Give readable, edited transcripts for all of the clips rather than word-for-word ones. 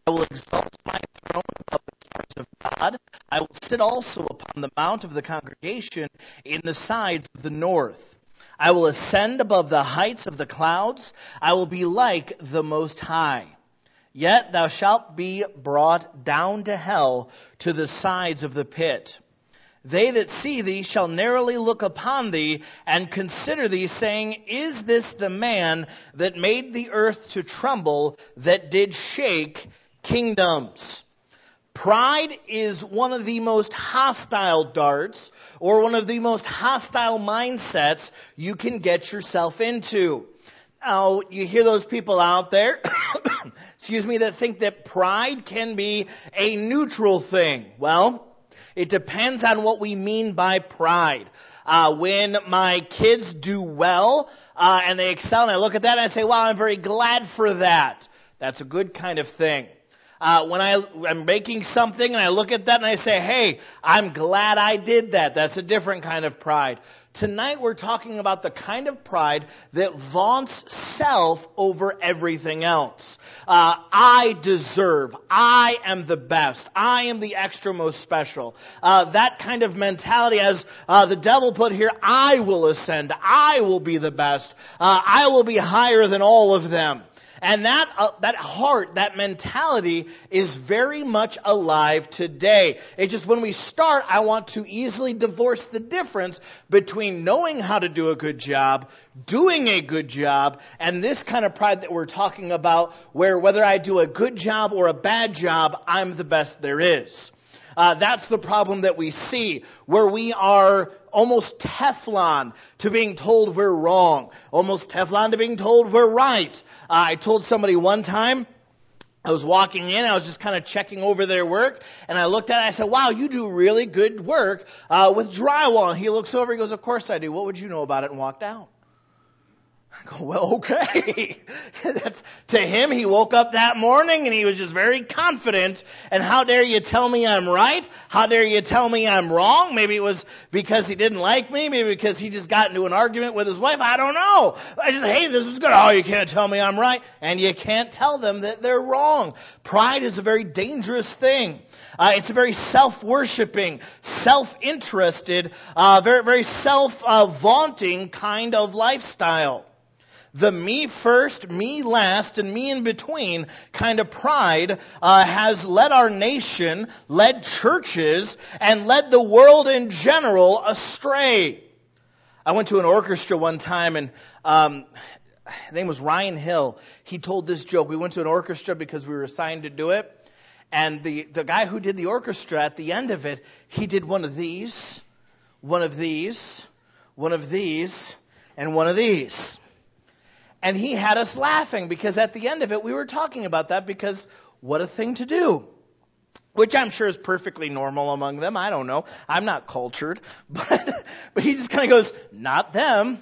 I will exalt my throne above the stars of God. I will sit also upon the mount of the congregation in the sides of the north. I will ascend above the heights of the clouds. I will be like the Most High. Yet thou shalt be brought down to hell, to the sides of the pit. They that see thee shall narrowly look upon thee, and consider thee, saying, Is this the man that made the earth to tremble, that did shake kingdoms? Pride is one of the most hostile darts, or one of the most hostile mindsets you can get yourself into. Now, you hear those people out there, that think that pride can be a neutral thing. Well, it depends on what we mean by pride. When my kids do well, and they excel, and I look at that and I say, wow, I'm very glad for that. That's a good kind of thing. When I'm making something and I look at that and I say, hey, I'm glad I did that. That's a different kind of pride. Tonight we're talking about the kind of pride that vaunts self over everything else. I deserve. I am the best. I am the extra most special. That kind of mentality, as the devil put here, I will ascend. I will be the best. I will be higher than all of them. And that heart, that mentality is very much alive today. It's just when we start, I want to easily divorce the difference between knowing how to do a good job, doing a good job, and this kind of pride that we're talking about, where whether I do a good job or a bad job, I'm the best there is. That's the problem that we see, where we are almost Teflon to being told we're wrong, almost Teflon to being told we're right. I told somebody one time, I was walking in, I was just kind of checking over their work, and I looked at it, I said, wow, you do really good work with drywall. And he looks over, he goes, of course I do. What would you know about it? And walked out. I go, well, okay. That's to him. He woke up that morning and he was just very confident. And how dare you tell me I'm right? How dare you tell me I'm wrong? Maybe it was because he didn't like me. Maybe because he just got into an argument with his wife. I don't know. I just, hey, this is good. Oh, you can't tell me I'm right. And you can't tell them that they're wrong. Pride is a very dangerous thing. It's a very self-worshiping, self-interested, very, very self-vaunting kind of lifestyle. The me first, me last, and me in between kind of pride has led our nation, led churches, and led the world in general astray. I went to an orchestra one time, and his name was Ryan Hill. He told this joke. We went to an orchestra because we were assigned to do it. And the guy who did the orchestra, at the end of it, he did one of these, one of these, one of these, and one of these. And he had us laughing because at the end of it, we were talking about that because what a thing to do. Which I'm sure is perfectly normal among them. I don't know. I'm not cultured. But he just kind of goes, not them,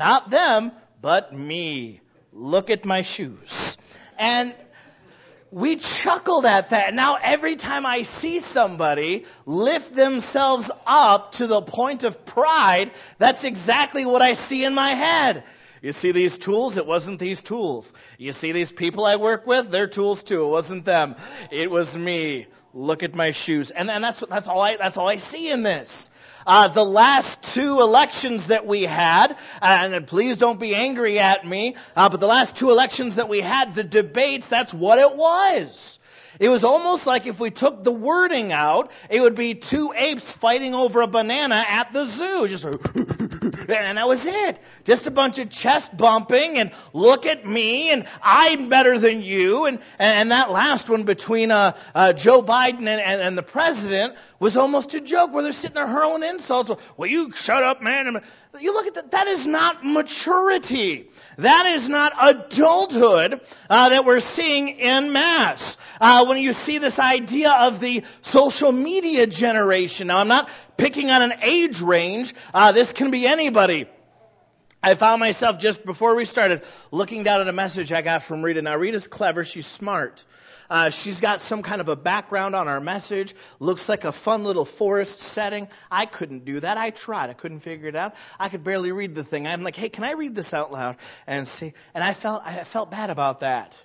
but me. Look at my shoes. And we chuckled at that. Now every time I see somebody lift themselves up to the point of pride, that's exactly what I see in my head. You see these tools? It wasn't these tools. You see these people I work with? They're tools too. It wasn't them. It was me. Look at my shoes. And that's all I see in this. The last two elections that we had, and please don't be angry at me, but the last two elections that we had, the debates, that's what it was. It was almost like if we took the wording out, it would be two apes fighting over a banana at the zoo. Just, and that was it. Just a bunch of chest bumping and look at me and I'm better than you. And that last one between Joe Biden and the president was almost a joke where they're sitting there hurling insults. Well, you shut up, man. You look at that. That is not maturity. That is not adulthood that we're seeing en masse. When you see this idea of the social media generation. Now, I'm not picking on an age range. This can be anybody. I found myself just before we started looking down at a message I got from Rita. Now, Rita's clever. She's smart. She's got some kind of a background on our message. Looks like a fun little forest setting. I couldn't do that. I tried. I couldn't figure it out. I could barely read the thing. I'm like, hey, can I read this out loud and see? And I felt bad about that.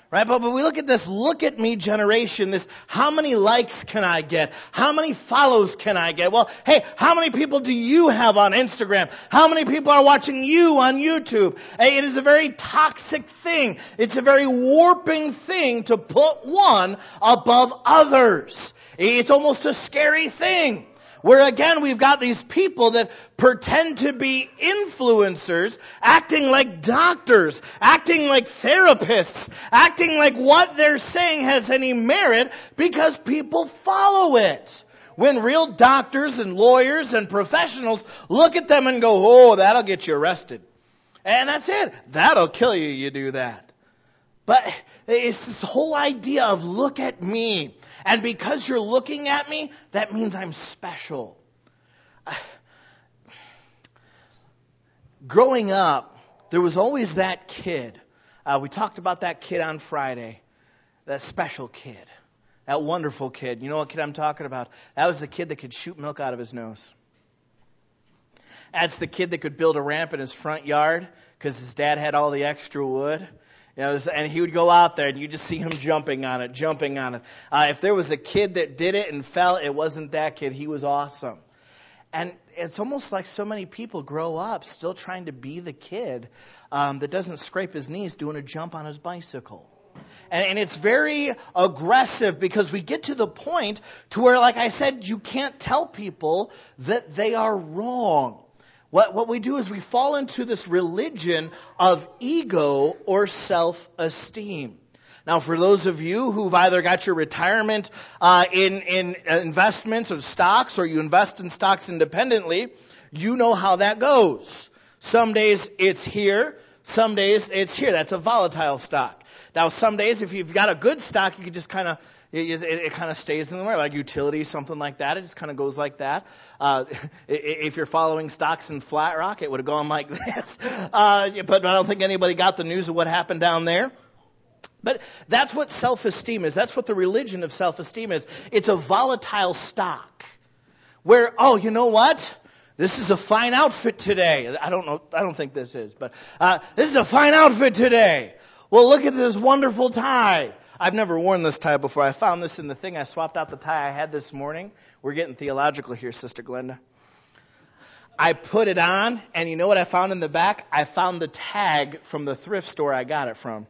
Right? But we look at this look at me generation, this how many likes can I get? How many follows can I get? Well, hey, how many people do you have on Instagram? How many people are watching you on YouTube? Hey, it is a very toxic thing. It's a very warping thing to put one above others. It's almost a scary thing. Where again, we've got these people that pretend to be influencers, acting like doctors, acting like therapists, acting like what they're saying has any merit because people follow it. When real doctors and lawyers and professionals look at them and go, oh, that'll get you arrested. And that's it. That'll kill you, you do that. But it's this whole idea of look at me. And because you're looking at me, that means I'm special. Growing up, there was always that kid. We talked about that kid on Friday. That special kid. That wonderful kid. You know what kid I'm talking about? That was the kid that could shoot milk out of his nose. That's the kid that could build a ramp in his front yard because his dad had all the extra wood. You know, and he would go out there and you just see him jumping on it. If there was a kid that did it and fell, it wasn't that kid. He was awesome. And it's almost like so many people grow up still trying to be the kid that doesn't scrape his knees doing a jump on his bicycle. And it's very aggressive because we get to the point to where, like I said, you can't tell people that they are wrong. What we do is we fall into this religion of ego or self-esteem. Now, for those of you who've either got your retirement in investments of stocks or you invest in stocks independently, you know how that goes. Some days it's here, some days it's here. That's a volatile stock. Now, some days if you've got a good stock, you can just kind of it kind of stays in the way, like utility, something like that. It just kind of goes like that. If you're following stocks in Flat Rock, it would have gone like this. But I don't think anybody got the news of what happened down there. But that's what self-esteem is. That's what the religion of self-esteem is. It's a volatile stock where, oh, you know what? This is a fine outfit today. I don't think this is, but this is a fine outfit today. Well, look at this wonderful tie. I've never worn this tie before. I found this in the thing. I swapped out the tie I had this morning. We're getting theological here, Sister Glenda. I put it on, and you know what I found in the back? I found the tag from the thrift store I got it from.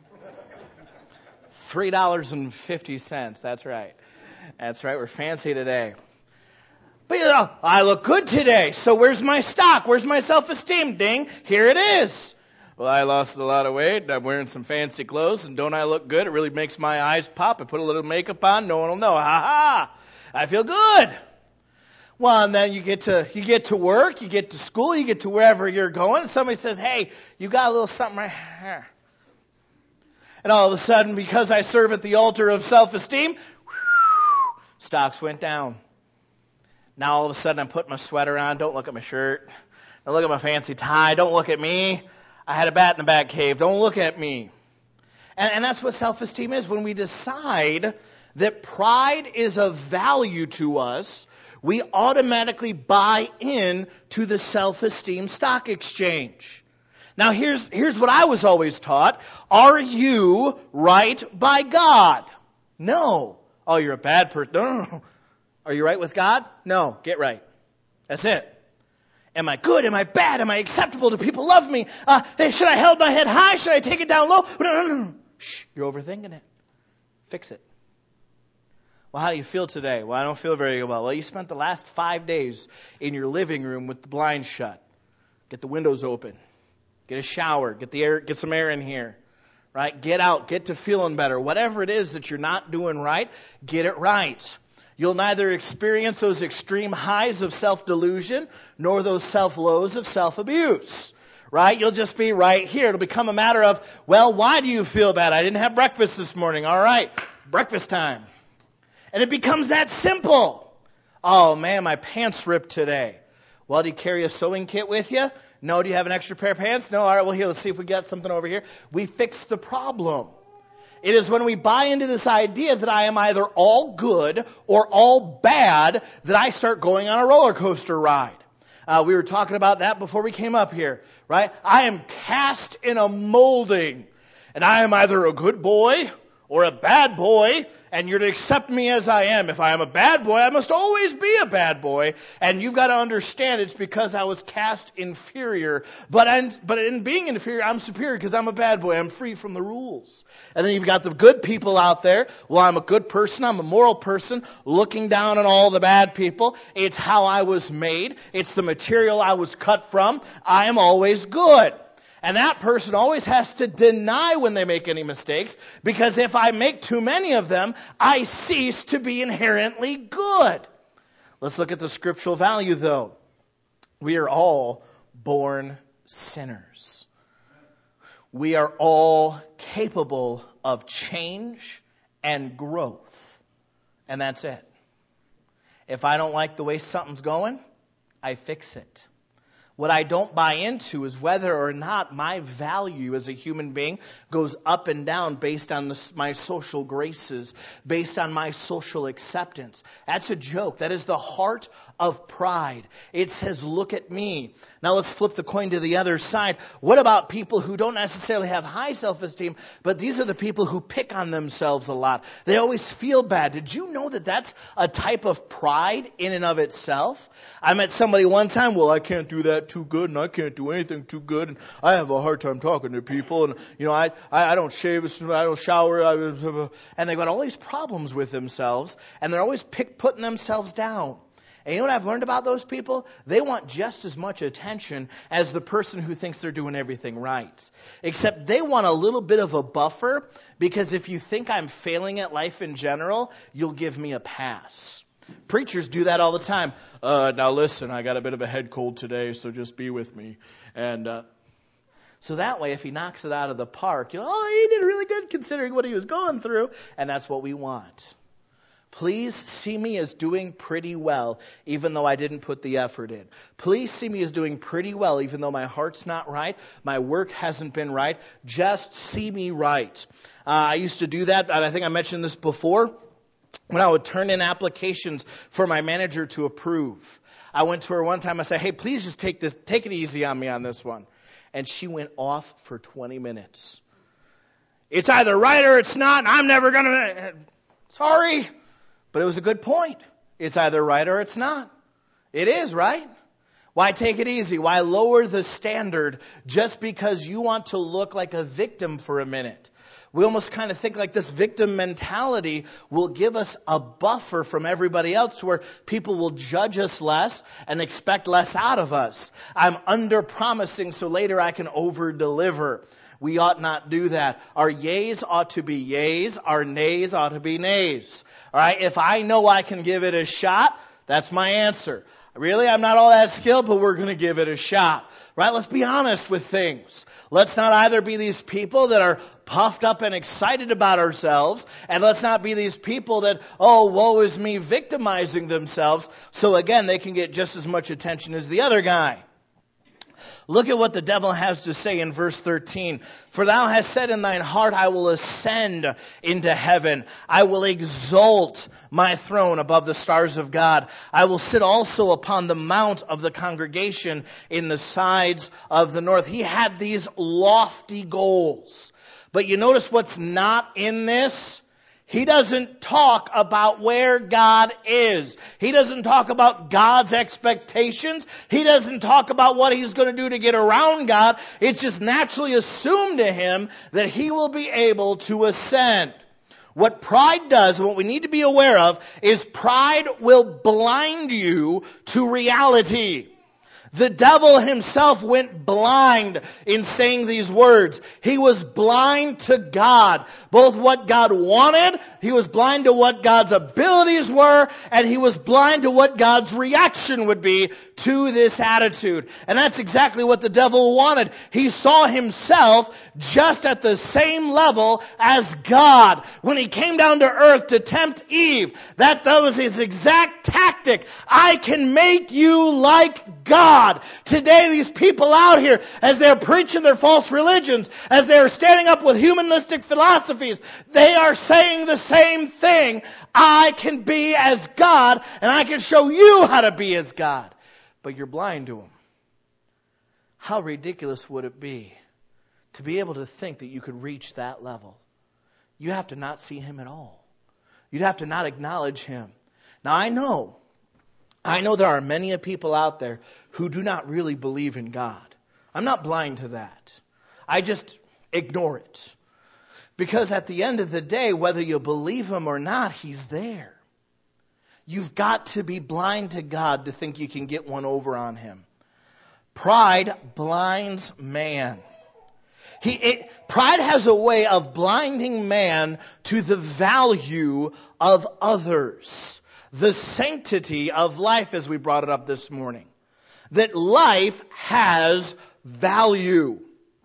$3.50. That's right. That's right. We're fancy today. But you know, I look good today. So where's my stock? Where's my self-esteem? Ding. Here it is. Well, I lost a lot of weight. I'm wearing some fancy clothes, and don't I look good? It really makes my eyes pop. I put a little makeup on. No one will know. Ha ha! I feel good. Well, and then you get to work, you get to school, you get to wherever you're going. And somebody says, "Hey, you got a little something right here." And all of a sudden, because I serve at the altar of self-esteem, stocks went down. Now all of a sudden, I'm putting my sweater on. Don't look at my shirt. Don't look at my fancy tie. Don't look at me. I had a bat in the back cave. Don't look at me. And that's what self-esteem is. When we decide that pride is of value to us, we automatically buy in to the self-esteem stock exchange. Now here's what I was always taught. Are you right by God? No. Oh, you're a bad person. No. Are you right with God? No. Get right. That's it. Am I good? Am I bad? Am I acceptable? Do people love me? Should I hold my head high? Should I take it down low? No. Shh, you're overthinking it. Fix it. Well, how do you feel today? Well, I don't feel very well. Well, you spent the last 5 days in your living room with the blinds shut. Get the windows open. Get a shower. Get some air in here. Right? Get out. Get to feeling better. Whatever it is that you're not doing right, get it right. You'll neither experience those extreme highs of self-delusion nor those self-lows of self-abuse. Right? You'll just be right here. It'll become a matter of, well, why do you feel bad? I didn't have breakfast this morning. All right, breakfast time. And it becomes that simple. Oh, man, my pants ripped today. Well, do you carry a sewing kit with you? No. Do you have an extra pair of pants? No. All right, well, here, let's see if we got something over here. We fix the problem. It is when we buy into this idea that I am either all good or all bad that I start going on a roller coaster ride. We were talking about that before we came up here, right? I am cast in a molding. And I am either a good boy or a bad boy, and you're to accept me as I am. If I am a bad boy, I must always be a bad boy. And you've got to understand it's because I was cast inferior. But in being inferior, I'm superior because I'm a bad boy. I'm free from the rules. And then you've got the good people out there. Well, I'm a good person. I'm a moral person looking down on all the bad people. It's how I was made. It's the material I was cut from. I am always good. And that person always has to deny when they make any mistakes, because if I make too many of them, I cease to be inherently good. Let's look at the scriptural value, though. We are all born sinners. We are all capable of change and growth. And that's it. If I don't like the way something's going, I fix it. What I don't buy into is whether or not my value as a human being goes up and down based on my social graces, based on my social acceptance. That's a joke. That is the heart of pride. It says, look at me. Now let's flip the coin to the other side. What about people who don't necessarily have high self-esteem, but these are the people who pick on themselves a lot. They always feel bad. Did you know that that's a type of pride in and of itself? I met somebody one time, well, I can't do that too good, and I can't do anything too good, and I have a hard time talking to people, and I don't shave, I don't shower, and they've got all these problems with themselves, and they're always putting themselves down. And you know what I've learned about those people? They want just as much attention as the person who thinks they're doing everything right. Except they want a little bit of a buffer, because if you think I'm failing at life in general, you'll give me a pass. Preachers do that all the time. Now listen, I got a bit of a head cold today, so just be with me. And so that way, if he knocks it out of the park, he did really good considering what he was going through. And that's what we want. Please see me as doing pretty well, even though I didn't put the effort in. Please see me as doing pretty well, even though my heart's not right, my work hasn't been right. Just see me right. I used to do that, and I think I mentioned this before. When I would turn in applications for my manager to approve, I went to her one time. I said, hey, please just take it easy on me on this one. And she went off for 20 minutes. It's either right or it's not, and I'm never going to... Sorry. But it was a good point. It's either right or it's not. It is, right? Why take it easy? Why lower the standard just because you want to look like a victim for a minute? We almost kind of think like this victim mentality will give us a buffer from everybody else to where people will judge us less and expect less out of us. I'm under-promising so later I can over-deliver. We ought not do that. Our yays ought to be yays. Our nays ought to be nays. All right? If I know I can give it a shot, that's my answer. Really, I'm not all that skilled, but we're going to give it a shot. Right? Let's be honest with things. Let's not either be these people that are puffed up and excited about ourselves, and let's not be these people that, oh, woe is me, victimizing themselves, so again, they can get just as much attention as the other guy. Look at what the devil has to say in verse 13. For thou hast said in thine heart, I will ascend into heaven. I will exalt my throne above the stars of God. I will sit also upon the mount of the congregation in the sides of the north. He had these lofty goals. But you notice what's not in this? He doesn't talk about where God is. He doesn't talk about God's expectations. He doesn't talk about what he's going to do to get around God. It's just naturally assumed to him that he will be able to ascend. What pride does, and what we need to be aware of, is pride will blind you to reality. The devil himself went blind in saying these words. He was blind to God. Both what God wanted, he was blind to what God's abilities were, and he was blind to what God's reaction would be to this attitude. And that's exactly what the devil wanted. He saw himself just at the same level as God. When he came down to earth to tempt Eve, that was his exact tactic. I can make you like God. Today, these people out here, as they're preaching their false religions, as they're standing up with humanistic philosophies, they are saying the same thing. I can be as God, and I can show you how to be as God. But you're blind to him. How ridiculous would it be to be able to think that you could reach that level. You have to not see him at all. You'd have to not acknowledge him. Now I know there are many people out there who do not really believe in God. I'm not blind to that. I just ignore it. Because at the end of the day, whether you believe him or not, he's there. You've got to be blind to God to think you can get one over on him. Pride blinds man. Pride has a way of blinding man to the value of others. The sanctity of life, as we brought it up this morning. That life has value.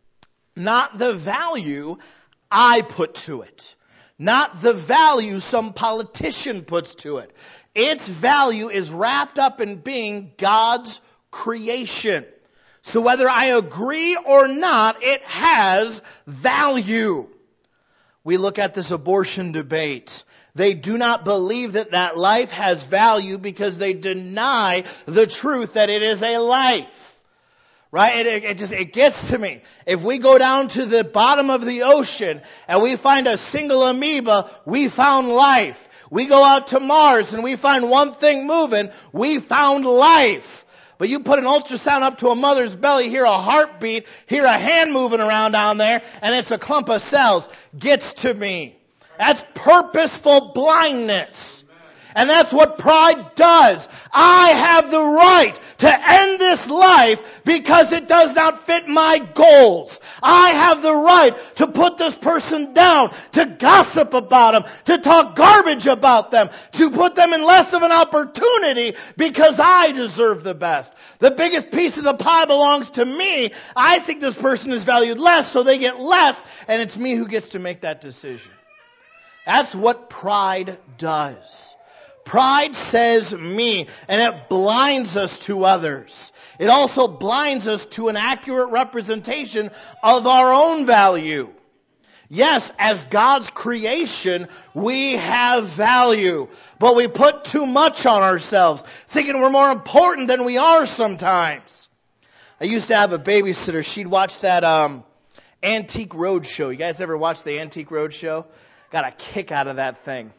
Not the value I put to it. Not the value some politician puts to it. Its value is wrapped up in being God's creation. So whether I agree or not, it has value. We look at this abortion debate. They do not believe that life has value because they deny the truth that it is a life. Right? It gets to me. If we go down to the bottom of the ocean and we find a single amoeba, we found life. We go out to Mars and we find one thing moving, we found life. But you put an ultrasound up to a mother's belly, hear a heartbeat, hear a hand moving around down there, and it's a clump of cells. Gets to me. That's purposeful blindness. And that's what pride does. I have the right to end this life because it does not fit my goals. I have the right to put this person down, to gossip about them, to talk garbage about them, to put them in less of an opportunity because I deserve the best. The biggest piece of the pie belongs to me. I think this person is valued less, so they get less, and it's me who gets to make that decision. That's what pride does. Pride says me, and it blinds us to others. It also blinds us to an accurate representation of our own value. Yes, as God's creation, we have value, but we put too much on ourselves, thinking we're more important than we are sometimes. I used to have a babysitter. She'd watch that Antique Roadshow. You guys ever watch the Antique Roadshow? Got a kick out of that thing.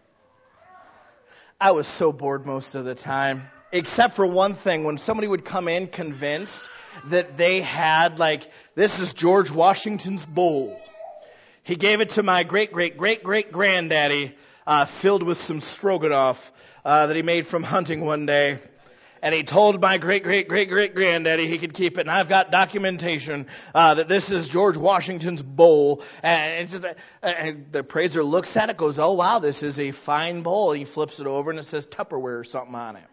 I was so bored most of the time, except for one thing. When somebody would come in convinced that they had, this is George Washington's bowl. He gave it to my great-great-great-great-granddaddy, filled with some stroganoff that he made from hunting one day. And he told my great-great-great-great-granddaddy he could keep it. And I've got documentation that this is George Washington's bowl. And the appraiser looks at it, goes, oh, wow, this is a fine bowl. And he flips it over and it says Tupperware or something on it.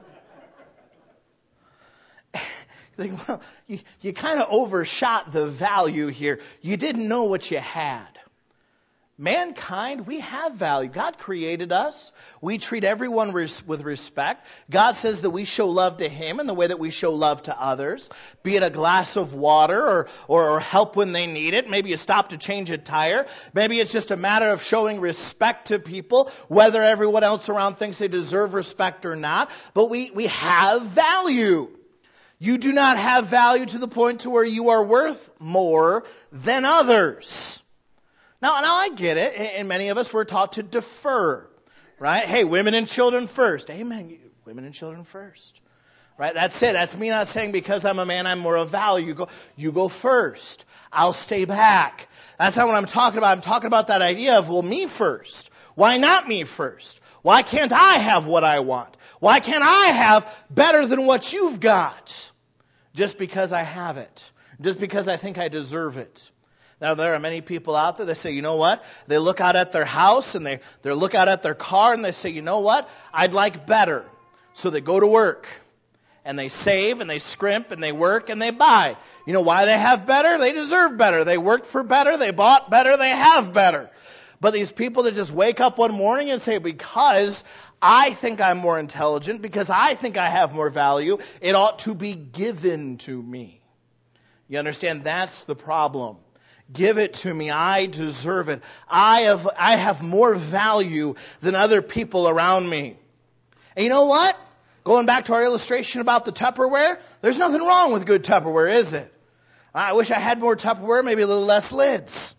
You think, well, you kind of overshot the value here. You didn't know what you had. Mankind, we have value. God created us. We treat everyone with respect. God says that we show love to Him in the way that we show love to others. Be it a glass of water or help when they need it. Maybe you stop to change a tire. Maybe it's just a matter of showing respect to people, whether everyone else around thinks they deserve respect or not. But we have value. You do not have value to the point to where you are worth more than others. Now I get it, and many of us were taught to defer, right? Hey, women and children first. Amen. Women and children first, right? That's it. That's me not saying because I'm a man I'm more of value. You go first. I'll stay back. That's not what I'm talking about. I'm talking about that idea of, well, me first. Why not me first? Why can't I have what I want? Why can't I have better than what you've got? Just because I have it. Just because I think I deserve it. Now, there are many people out there that say, you know what? They look out at their house and they look out at their car and they say, you know what? I'd like better. So they go to work and they save and they scrimp and they work and they buy. You know why they have better? They deserve better. They worked for better. They bought better. They have better. But these people that just wake up one morning and say, because I think I'm more intelligent, because I think I have more value, it ought to be given to me. You understand? That's the problem. Give it to me. I deserve it. I have more value than other people around me. And you know what? Going back to our illustration about the Tupperware, there's nothing wrong with good Tupperware, is it? I wish I had more Tupperware, maybe a little less lids.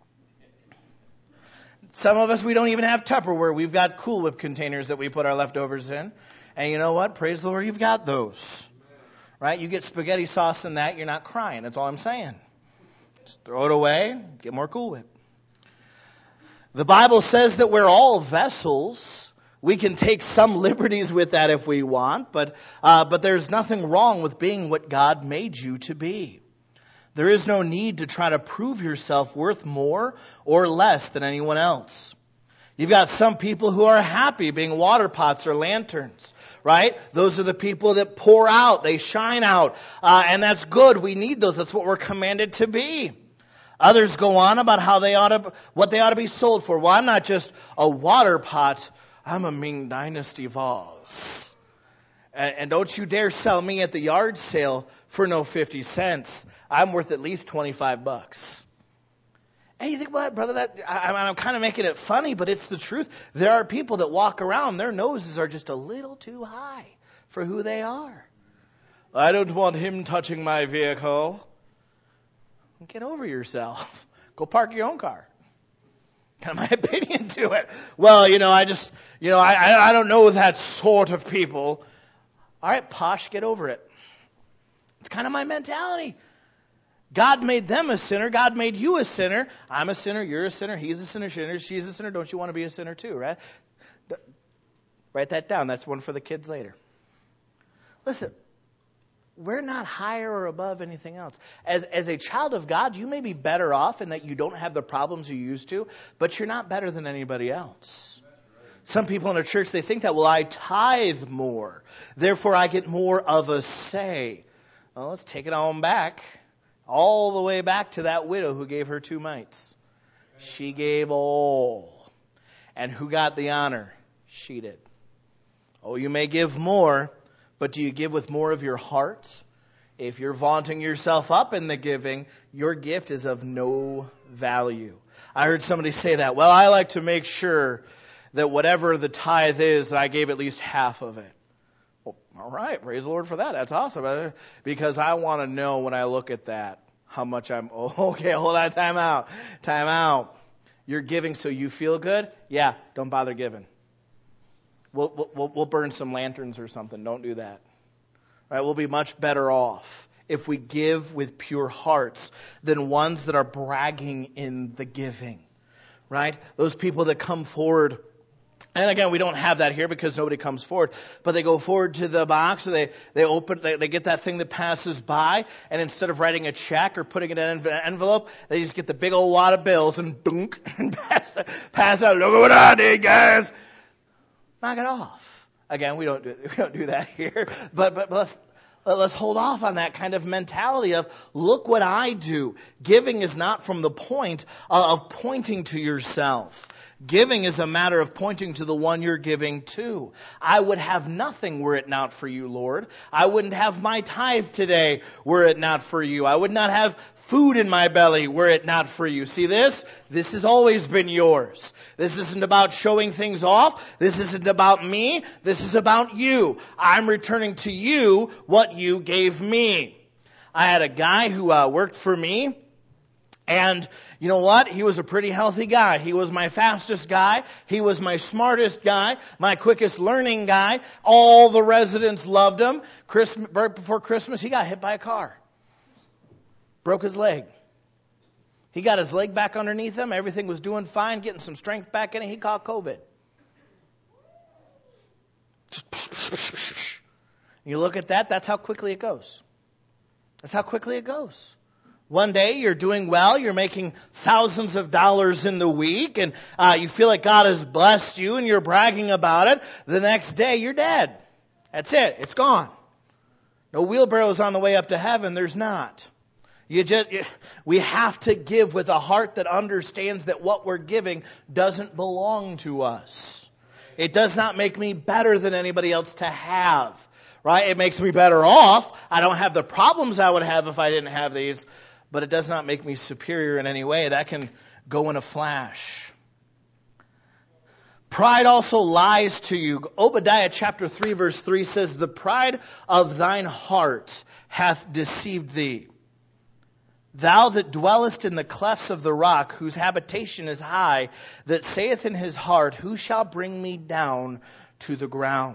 Some of us, we don't even have Tupperware. We've got Cool Whip containers that we put our leftovers in. And you know what? Praise the Lord, you've got those. Right? You get spaghetti sauce in that, you're not crying. That's all I'm saying. Just throw it away, get more Cool Whip. The Bible says that we're all vessels. We can take some liberties with that if we want, but there's nothing wrong with being what God made you to be. There is no need to try to prove yourself worth more or less than anyone else. You've got some people who are happy being water pots or lanterns, right? Those are the people that pour out, they shine out, and that's good. We need those. That's what we're commanded to be. Others go on about what they ought to be sold for. Well, I'm not just a water pot. I'm a Ming Dynasty vase. And don't you dare sell me at the yard sale for no 50 cents. I'm worth at least $25. And you think, well, brother, I'm kind of making it funny, but it's the truth. There are people that walk around, their noses are just a little too high for who they are. I don't want him touching my vehicle. Get over yourself. Go park your own car. Kind of my opinion to it. Well, I don't know that sort of people. All right, posh, get over it. It's kind of my mentality. God made them a sinner. God made you a sinner. I'm a sinner. You're a sinner. He's a sinner. She's a sinner. Don't you want to be a sinner too, right? Write that down. That's one for the kids later. Listen. We're not higher or above anything else. As a child of God, you may be better off in that you don't have the problems you used to, but you're not better than anybody else. Some people in a church, they think that, well, I tithe more, therefore I get more of a say. Well, let's take it on back, all the way back to that widow who gave her 2 mites. She gave all. And who got the honor? She did. Oh, you may give more, but do you give with more of your heart? If you're vaunting yourself up in the giving, your gift is of no value. I heard somebody say that. Well, I like to make sure that whatever the tithe is, that I gave at least half of it. Well, all right, praise the Lord for that. That's awesome. Because I want to know when I look at that, how much I'm, okay, hold on, time out. You're giving so you feel good? Yeah, don't bother giving. We'll burn some lanterns or something. Don't do that. Right? We'll be much better off if we give with pure hearts than ones that are bragging in the giving. Right? Those people that come forward. And again, we don't have that here because nobody comes forward. But they go forward to the box, or they get that thing that passes by, and instead of writing a check or putting it in an envelope, they just get the big old wad of bills and dunk and pass out. Look at what I did, guys. Knock it off. Again, we don't do that here. But let's hold off on that kind of mentality of, look what I do. Giving is not from the point of pointing to yourself. Giving is a matter of pointing to the one you're giving to. I would have nothing were it not for you, Lord. I wouldn't have my tithe today were it not for you. I would not have food in my belly were it not for you. See this? This has always been yours. This isn't about showing things off. This isn't about me. This is about you. I'm returning to you what you gave me. I had a guy who worked for me. And you know what? He was a pretty healthy guy. He was my fastest guy. He was my smartest guy, my quickest learning guy. All the residents loved him. Right before Christmas, he got hit by a car. Broke his leg. He got his leg back underneath him. Everything was doing fine, getting some strength back in it. He caught COVID. You look at that, that's how quickly it goes. That's how quickly it goes. One day you're doing well, you're making thousands of dollars in the week, and you feel like God has blessed you and you're bragging about it. The next day you're dead. That's it. It's gone. No wheelbarrows on the way up to heaven. There's not. We have to give with a heart that understands that what we're giving doesn't belong to us. It does not make me better than anybody else to have. Right? It makes me better off. I don't have the problems I would have if I didn't have these. But it does not make me superior in any way. That can go in a flash. Pride also lies to you. Obadiah chapter 3 verse 3 says, the pride of thine heart hath deceived thee. Thou that dwellest in the clefts of the rock, whose habitation is high, that saith in his heart, who shall bring me down to the ground?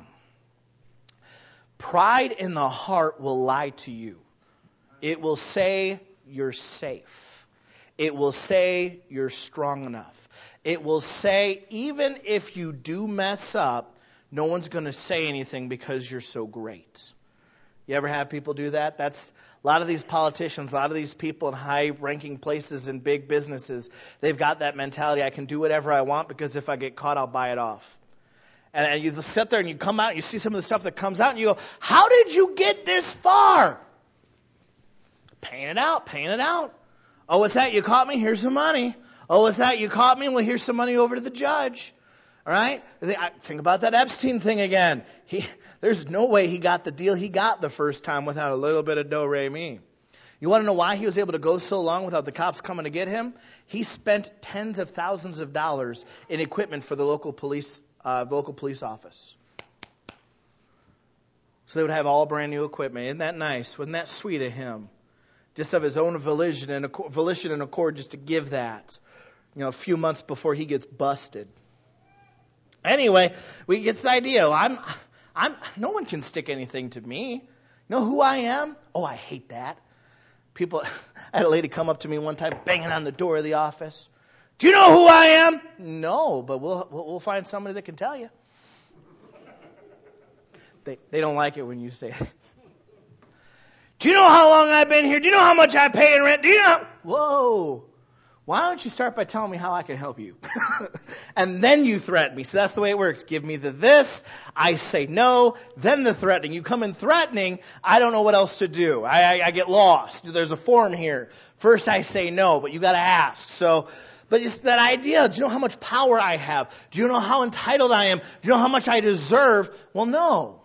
Pride in the heart will lie to you. It will say you're safe. It will say you're strong enough. It will say even if you do mess up, no one's going to say anything because you're so great. You ever have people do that? That's a lot of these politicians, a lot of these people in high-ranking places in big businesses, they've got that mentality, I can do whatever I want because if I get caught, I'll buy it off. And you sit there and you come out and you see some of the stuff that comes out and you go, how did you get this far? Paying it out. Oh, what's that? You caught me? Here's some money. Oh, what's that? You caught me? Well, here's some money over to the judge. All right? Think about that Epstein thing again. There's no way he got the deal he got the first time without a little bit of do-re-mi. You want to know why he was able to go so long without the cops coming to get him? He spent tens of thousands of dollars in equipment for the local police office. So they would have all brand new equipment. Isn't that nice? Wasn't that sweet of him? Just of his own volition and accord just to give that. A few months before he gets busted. Anyway, we get the idea. No one can stick anything to me. You know who I am? Oh, I hate that. I had a lady come up to me one time banging on the door of the office. Do you know who I am? No, but we'll find somebody that can tell you. They don't like it when you say it. Do you know how long I've been here? Do you know how much I pay in rent? Do you know? Whoa. Why don't you start by telling me how I can help you? And then you threaten me. So that's the way it works. Give me the this. I say no. Then the threatening. You come in threatening. I don't know what else to do. I get lost. There's a form here. First I say no, but you got to ask. But just that idea. Do you know how much power I have? Do you know how entitled I am? Do you know how much I deserve? Well, no.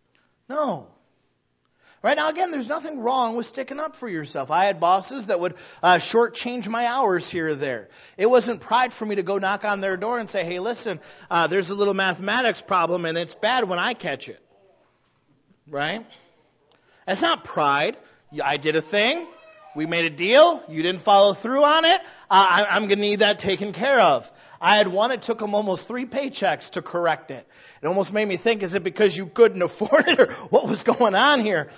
Right now, again, there's nothing wrong with sticking up for yourself. I had bosses that would shortchange my hours here or there. It wasn't pride for me to go knock on their door and say, hey, listen, there's a little mathematics problem and it's bad when I catch it. Right? That's not pride. I did a thing. We made a deal. You didn't follow through on it. I'm going to need that taken care of. I had one. It took them almost 3 paychecks to correct it. It almost made me think, is it because you couldn't afford it or what was going on here?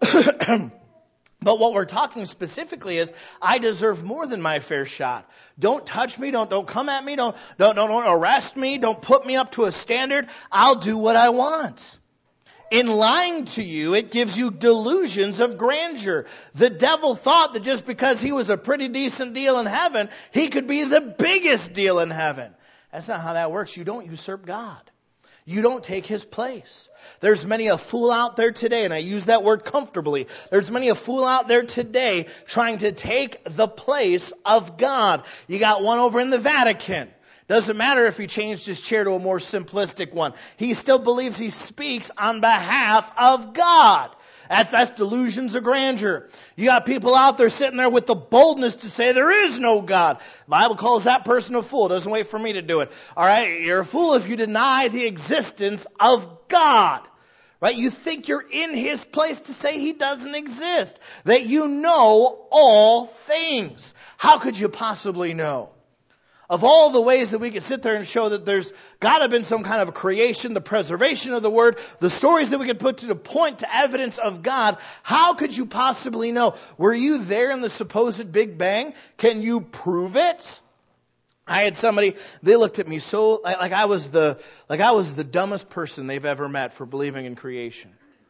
But what we're talking specifically is I deserve more than my fair shot. Don't touch me. Don't come at me. Don't arrest me. Don't put me up to a standard. I'll do what I want. In lying to you, it gives you delusions of grandeur. The devil thought that just because he was a pretty decent deal in heaven, he could be the biggest deal in heaven. That's not how that works. You don't usurp God. You don't take his place. There's many a fool out there today, and I use that word comfortably. There's many a fool out there today trying to take the place of God. You got one over in the Vatican. Doesn't matter if he changed his chair to a more simplistic one. He still believes he speaks on behalf of God. That's delusions of grandeur. You got people out there sitting there with the boldness to say there is no God. The Bible calls that person a fool. Doesn't wait for me to do it. All right, you're a fool if you deny the existence of God. Right? You think you're in his place to say he doesn't exist. That you know all things. How could you possibly know? Of all the ways that we could sit there and show that there's got to have been some kind of creation, the preservation of the Word, the stories that we could put to the point to evidence of God, how could you possibly know? Were you there in the supposed Big Bang? Can you prove it? I had somebody, they looked at me so like I was the dumbest person they've ever met for believing in creation.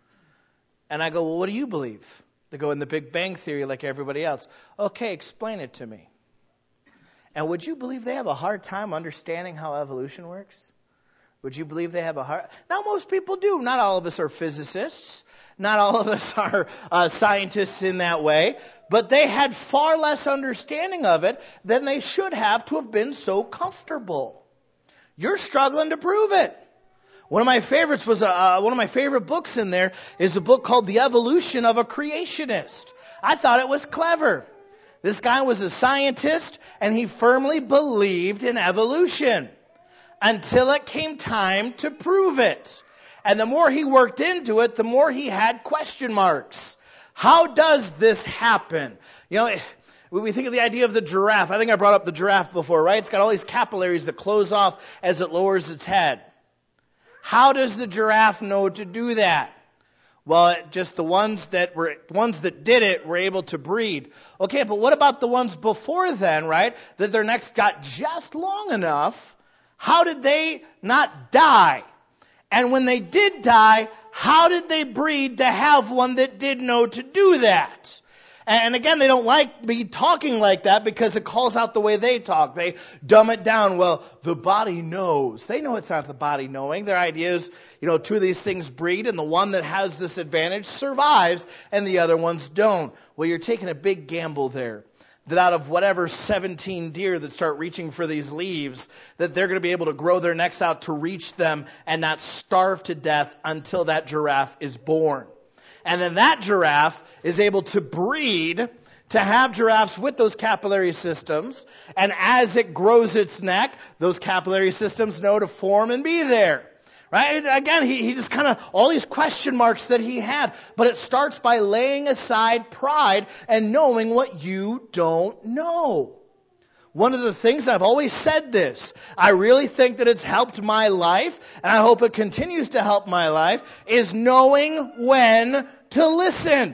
And I go, well, what do you believe? They go, in the Big Bang Theory like everybody else. Okay, explain it to me. And would you believe they have a hard time understanding how evolution works? Would you believe they have a hard... Now, most people do. Not all of us are physicists. Not all of us are scientists in that way. But they had far less understanding of it than they should have to have been so comfortable. You're struggling to prove it. One of my favorites was one of my favorite books in there is a book called The Evolution of a Creationist. I thought it was clever. This guy was a scientist, and he firmly believed in evolution until it came time to prove it. And the more he worked into it, the more he had question marks. How does this happen? You know, We think of the idea of the giraffe. I think I brought up the giraffe before, right? It's got all these capillaries that close off as it lowers its head. How does the giraffe know to do that? Well, just the ones that did it were able to breed. Okay, but what about the ones before then, right? That their necks got just long enough. How did they not die? And when they did die, how did they breed to have one that did know to do that? And again, they don't like me talking like that because it calls out the way they talk. They dumb it down. Well, the body knows. They know it's not the body knowing. Their idea is, two of these things breed, and the one that has this advantage survives, and the other ones don't. Well, you're taking a big gamble there. That out of whatever 17 deer that start reaching for these leaves, that they're going to be able to grow their necks out to reach them and not starve to death until that giraffe is born. And then that giraffe is able to breed to have giraffes with those capillary systems. And as it grows its neck, those capillary systems know to form and be there. Right? Again, he just kind of, all these question marks that he had. But it starts by laying aside pride and knowing what you don't know. One of the things, I've always said this, I really think that it's helped my life, and I hope it continues to help my life, is knowing when to listen.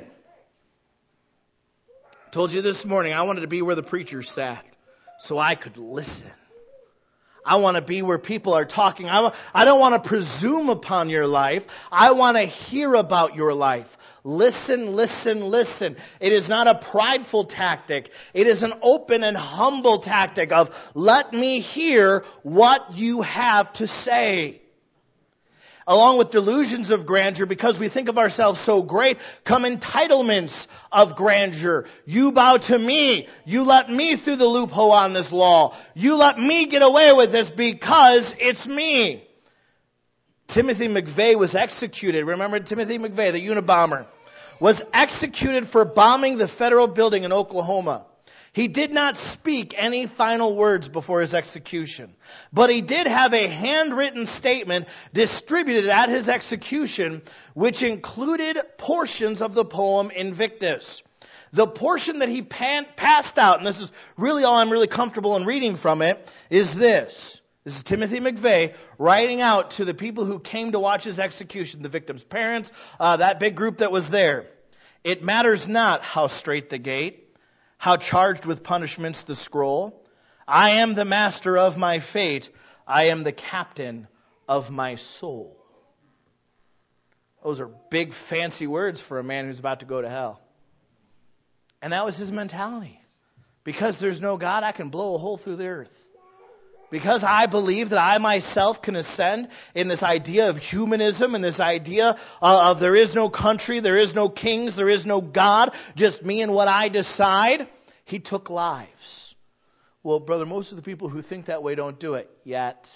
I told you this morning, I wanted to be where the preacher sat, so I could listen. I want to be where people are talking. I don't want to presume upon your life. I want to hear about your life. Listen, listen, listen. It is not a prideful tactic. It is an open and humble tactic of, let me hear what you have to say. Along with delusions of grandeur, because we think of ourselves so great, come entitlements of grandeur. You bow to me. You let me through the loophole on this law. You let me get away with this because it's me. Timothy McVeigh was executed. Remember Timothy McVeigh, the Unabomber, was executed for bombing the federal building in Oklahoma. He did not speak any final words before his execution, but he did have a handwritten statement distributed at his execution, which included portions of the poem Invictus. The portion that he passed out, and this is really all I'm really comfortable in reading from it, is this. This is Timothy McVeigh writing out to the people who came to watch his execution, the victim's parents, that big group that was there. It matters not how straight the gate, how charged with punishments the scroll. I am the master of my fate. I am the captain of my soul. Those are big, fancy words for a man who's about to go to hell. And that was his mentality. Because there's no God, I can blow a hole through the earth. Because I believe that I myself can ascend in this idea of humanism and this idea of there is no country, there is no kings, there is no God, just me and what I decide, he took lives. Well, brother, most of the people who think that way don't do it yet.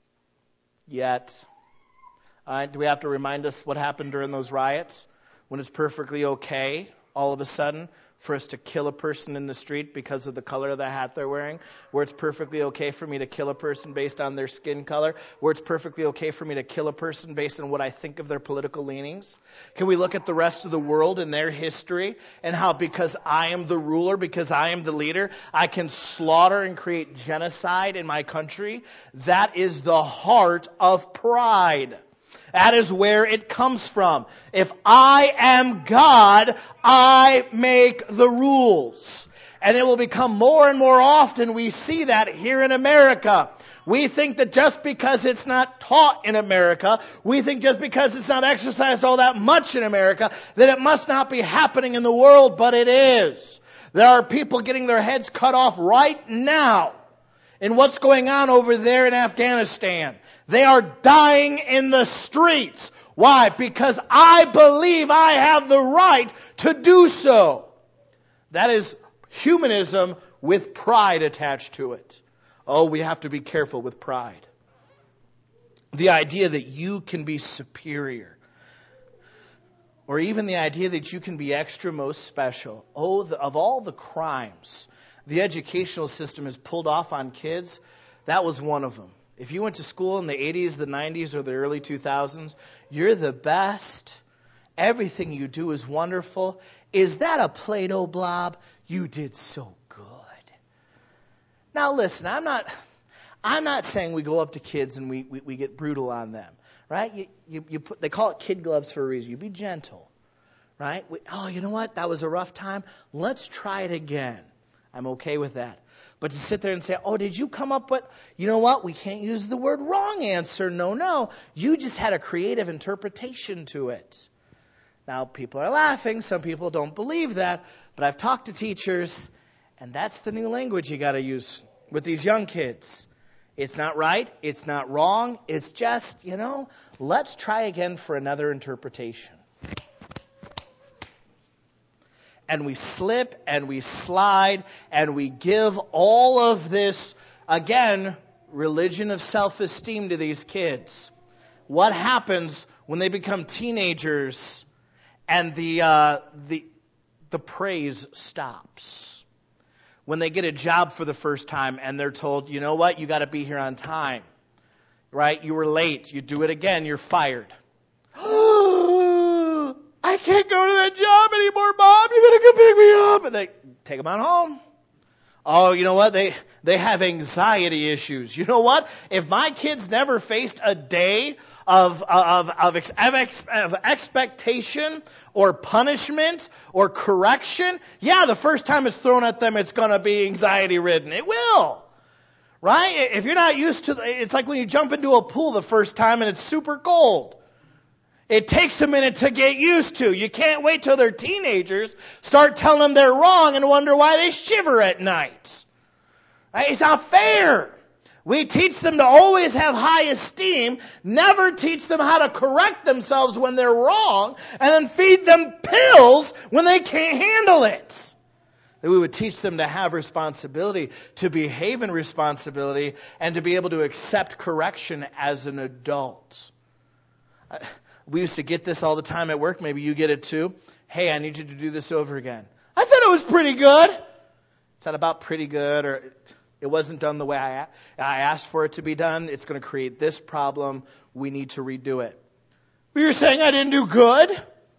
Do we have to remind us what happened during those riots? When it's perfectly okay, all of a sudden, for us to kill a person in the street because of the color of the hat they're wearing, where it's perfectly okay for me to kill a person based on their skin color, where it's perfectly okay for me to kill a person based on what I think of their political leanings? Can we look at the rest of the world and their history and how because I am the ruler, because I am the leader, I can slaughter and create genocide in my country? That is the heart of pride. That is where it comes from. If I am God, I make the rules. And it will become more and more often we see that here in America. We think that just because it's not taught in America, we think just because it's not exercised all that much in America, that it must not be happening in the world, but it is. There are people getting their heads cut off right now in what's going on over there in Afghanistan. They are dying in the streets. Why? Because I believe I have the right to do so. That is humanism with pride attached to it. Oh, we have to be careful with pride. The idea that you can be superior. Or even the idea that you can be extra most special. Oh, of all the crimes the educational system has pulled off on kids, that was one of them. If you went to school in the 80s, the 90s, or the early 2000s, you're the best. Everything you do is wonderful. Is that a Play-Doh blob? You did so good. Now listen, I'm not saying we go up to kids and we get brutal on them, right? They call it kid gloves for a reason. You be gentle, right? You know what? That was a rough time. Let's try it again. I'm okay with that. But to sit there and say, oh, did you come up with, you know what? We can't use the word wrong answer. No. You just had a creative interpretation to it. Now, people are laughing. Some people don't believe that. But I've talked to teachers, and that's the new language you got to use with these young kids. It's not right. It's not wrong. It's just, let's try again for another interpretation. And we slip and we slide and we give all of this, again, religion of self-esteem to these kids. What happens when they become teenagers and the praise stops? When they get a job for the first time and they're told, you know what, you got to be here on time, right? You were late. You do it again, you're fired. I can't go to that job anymore, Mom. You got to come pick me up. And they take them on home. Oh, you know what? They have anxiety issues. You know what? If my kids never faced a day of expectation or punishment or correction, the first time it's thrown at them, it's going to be anxiety ridden. It will. Right? If you're not used to it's like when you jump into a pool the first time and it's super cold. It takes a minute to get used to. You can't wait till they're teenagers, start telling them they're wrong and wonder why they shiver at night. It's not fair. We teach them to always have high esteem, never teach them how to correct themselves when they're wrong, and then feed them pills when they can't handle it. That we would teach them to have responsibility, to behave in responsibility, and to be able to accept correction as an adult. We used to get this all the time at work. Maybe you get it too. Hey, I need you to do this over again. I thought it was pretty good. It's not about pretty good, or it wasn't done the way I asked for it to be done. It's going to create this problem. We need to redo it. But you're saying I didn't do good?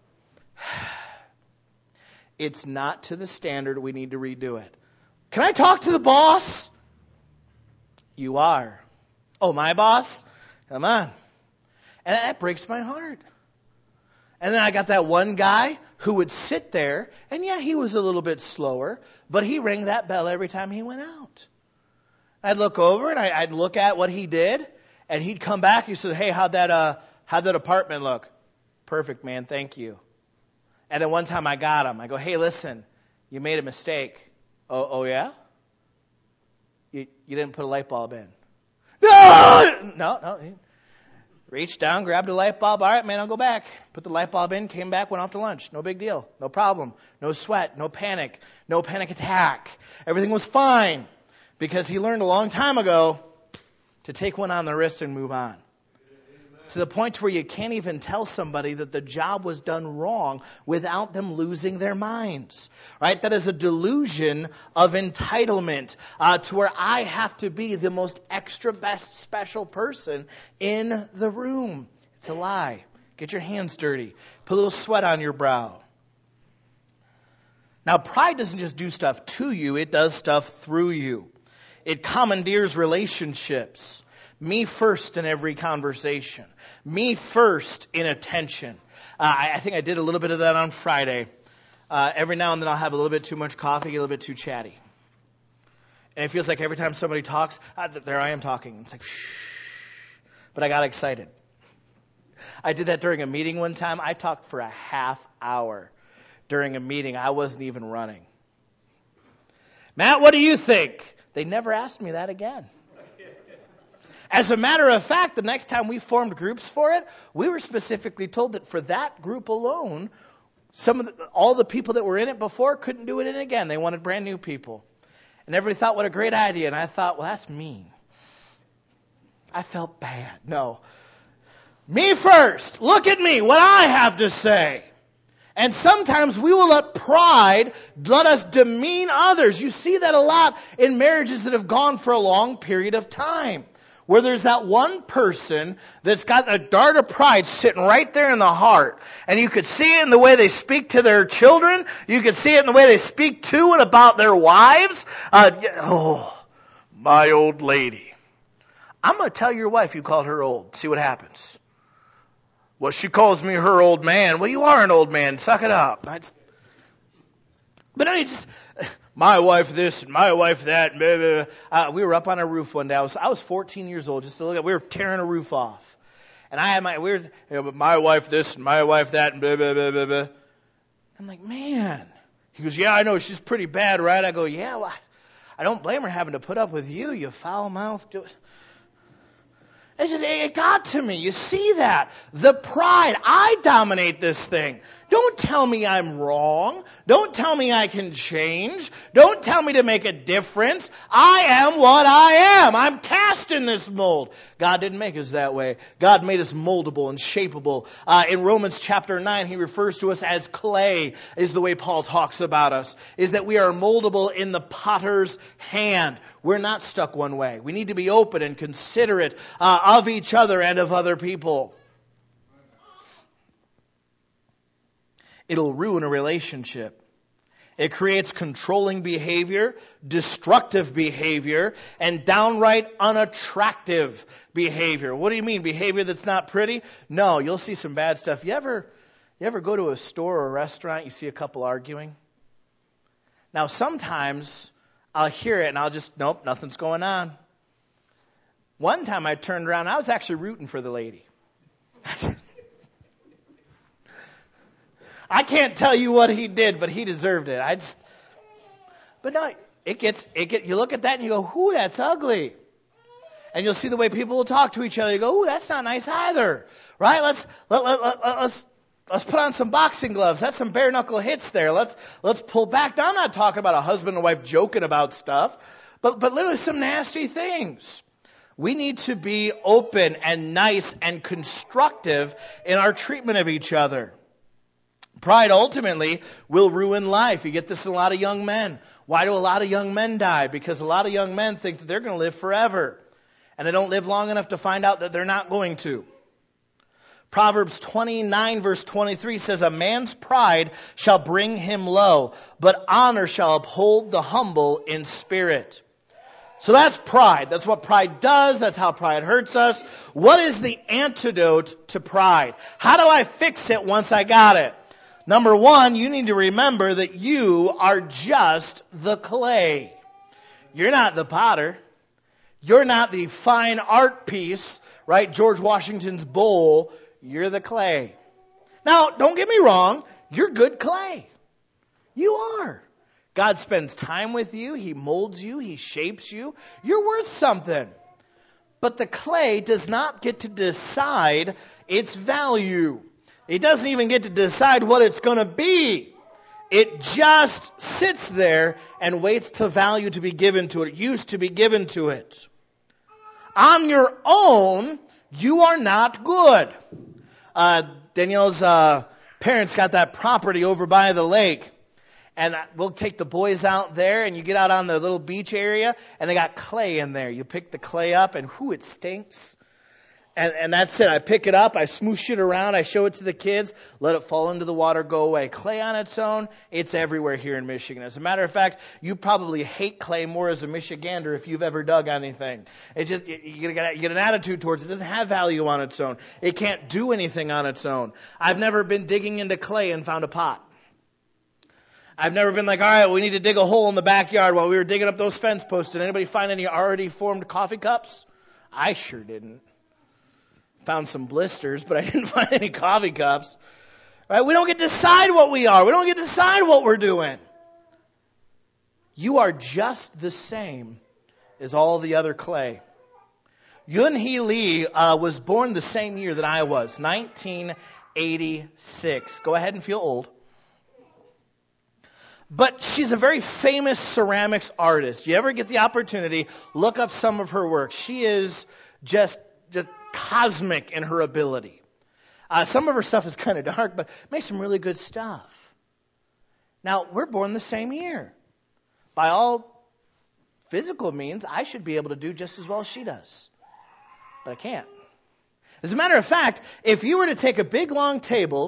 It's not to the standard. We need to redo it. Can I talk to the boss? You are. Oh, my boss? Come on. And that breaks my heart. And then I got that one guy who would sit there, and he was a little bit slower, but he rang that bell every time he went out. I'd look over and I'd look at what he did, and he'd come back. He said, "Hey, how'd that apartment look?" "Perfect, man. Thank you." And then one time I got him. I go, "Hey, listen, you made a mistake." Oh yeah? You didn't put a light bulb in. No. Reached down, grabbed a light bulb. All right, man, I'll go back. Put the light bulb in, came back, went off to lunch. No big deal. No problem. No sweat. No panic. No panic attack. Everything was fine because he learned a long time ago to take one on the wrist and move on. To the point where you can't even tell somebody that the job was done wrong without them losing their minds. Right? That is a delusion of entitlement to where I have to be the most extra best special person in the room. It's a lie. Get your hands dirty. Put a little sweat on your brow. Now, pride doesn't just do stuff to you. It does stuff through you. It commandeers relationships. Me first in every conversation. Me first in attention. I think I did a little bit of that on Friday. Every now and then I'll have a little bit too much coffee, get a little bit too chatty. And it feels like every time somebody talks, there I am talking. It's like, shh. But I got excited. I did that during a meeting one time. I talked for a half hour during a meeting. I wasn't even running. Matt, what do you think? They never asked me that again. As a matter of fact, the next time we formed groups for it, we were specifically told that for that group alone, all the people that were in it before couldn't do it in again. They wanted brand new people. And everybody thought, what a great idea. And I thought, well, that's mean. I felt bad. No. Me first. Look at me. What I have to say. And sometimes we will let pride let us demean others. You see that a lot in marriages that have gone for a long period of time. Where there's that one person that's got a dart of pride sitting right there in the heart. And you could see it in the way they speak to their children. You could see it in the way they speak to and about their wives. my old lady. I'm going to tell your wife you called her old. See what happens. Well, she calls me her old man. Well, you are an old man. Suck it up. But I just, my wife this and my wife that. Blah, blah, blah. We were up on a roof one day. I was 14 years old. Just to look at, we were tearing a roof off, and I had my wife this and my wife that and blah blah blah blah blah. I'm like, man. He goes, yeah, I know she's pretty bad, right? I go, yeah. Well, I don't blame her having to put up with you. You foul mouth. It got to me. You see that? The pride. I dominate this thing. Don't tell me I'm wrong. Don't tell me I can change. Don't tell me to make a difference. I am what I am. I'm cast in this mold. God didn't make us that way. God made us moldable and shapeable. In Romans chapter 9, he refers to us as clay, is the way Paul talks about us, is that we are moldable in the potter's hand. We're not stuck one way. We need to be open and considerate of each other and of other people. It'll ruin a relationship. It creates controlling behavior, destructive behavior, and downright unattractive behavior. What do you mean? Behavior that's not pretty? No, you'll see some bad stuff. You ever go to a store or a restaurant, you see a couple arguing? Now, sometimes I'll hear it and I'll just, nope, nothing's going on. One time I turned around, I was actually rooting for the lady. I can't tell you what he did, but he deserved it. But no, you look at that and you go, ooh, that's ugly. And you'll see the way people will talk to each other. You go, ooh, that's not nice either. Right? Let's put on some boxing gloves. That's some bare knuckle hits there. Let's pull back. Now, I'm not talking about a husband and wife joking about stuff, but literally some nasty things. We need to be open and nice and constructive in our treatment of each other. Pride ultimately will ruin life. You get this in a lot of young men. Why do a lot of young men die? Because a lot of young men think that they're going to live forever. And they don't live long enough to find out that they're not going to. Proverbs 29 verse 23 says, a man's pride shall bring him low, but honor shall uphold the humble in spirit. So that's pride. That's what pride does. That's how pride hurts us. What is the antidote to pride? How do I fix it once I got it? Number one, you need to remember that you are just the clay. You're not the potter. You're not the fine art piece, right? George Washington's bowl. You're the clay. Now, don't get me wrong. You're good clay. You are. God spends time with you. He molds you. He shapes you. You're worth something. But the clay does not get to decide its value. It doesn't even get to decide what it's going to be. It just sits there and waits to value to be given to it, use to be given to it. On your own, you are not good. Danielle's parents got that property over by the lake. And we'll take the boys out there, and you get out on the little beach area, and they got clay in there. You pick the clay up, and it stinks. And that's it. I pick it up, I smoosh it around, I show it to the kids, let it fall into the water, go away. Clay on its own, it's everywhere here in Michigan. As a matter of fact, you probably hate clay more as a Michigander if you've ever dug anything. You get an attitude towards it. It doesn't have value on its own. It can't do anything on its own. I've never been digging into clay and found a pot. I've never been like, all right, we need to dig a hole in the backyard while we were digging up those fence posts. Did anybody find any already formed coffee cups? I sure didn't. Found some blisters, but I didn't find any coffee cups. Right? We don't get to decide what we are. We don't get to decide what we're doing. You are just the same as all the other clay. Yun-Hee Lee was born the same year that I was, 1986. Go ahead and feel old. But she's a very famous ceramics artist. You ever get the opportunity, look up some of her work. She is just cosmic in her ability. Some of her stuff is kind of dark, but makes some really good stuff. Now, we're born the same year. By all physical means, I should be able to do just as well as she does. But I can't. As a matter of fact, if you were to take a big long table,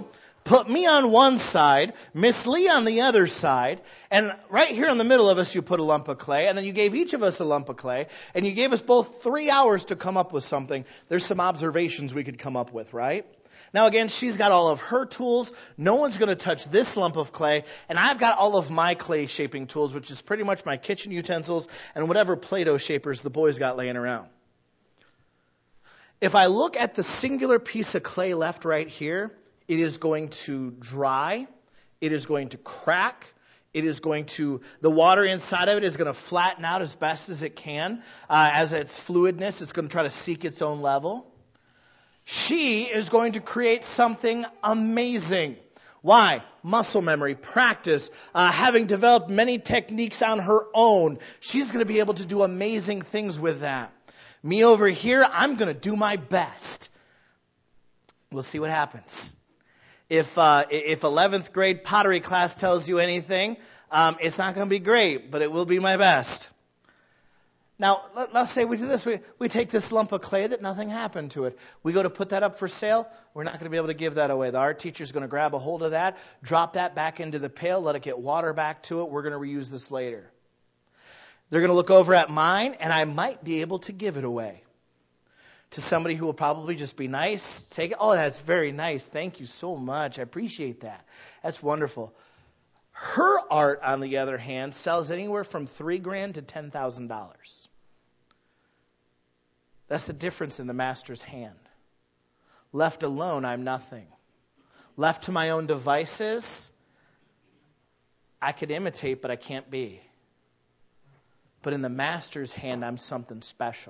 Put me on one side, Miss Lee on the other side, and right here in the middle of us you put a lump of clay, and then you gave each of us a lump of clay, and you gave us both 3 hours to come up with something. There's some observations we could come up with, right? Now again, she's got all of her tools. No one's going to touch this lump of clay. And I've got all of my clay shaping tools, which is pretty much my kitchen utensils and whatever Play-Doh shapers the boys got laying around. If I look at the singular piece of clay left right here, it is going to dry. It is going to crack. The water inside of it is going to flatten out as best as it can. As its fluidness, it's going to try to seek its own level. She is going to create something amazing. Why? Muscle memory, practice, having developed many techniques on her own. She's going to be able to do amazing things with that. Me over here, I'm going to do my best. We'll see what happens. If 11th grade pottery class tells you anything, it's not going to be great, but it will be my best. Now, let's say we do this. We take this lump of clay that nothing happened to it. We go to put that up for sale. We're not going to be able to give that away. The art teacher's going to grab a hold of that, drop that back into the pail, let it get water back to it. We're going to reuse this later. They're going to look over at mine, and I might be able to give it away to somebody who will probably just be nice. Take it. Oh, that's very nice. Thank you so much. I appreciate that. That's wonderful. Her art, on the other hand, sells anywhere from $3,000 to $10,000. That's the difference in the master's hand. Left alone, I'm nothing. Left to my own devices, I could imitate, but I can't be. But in the master's hand, I'm something special.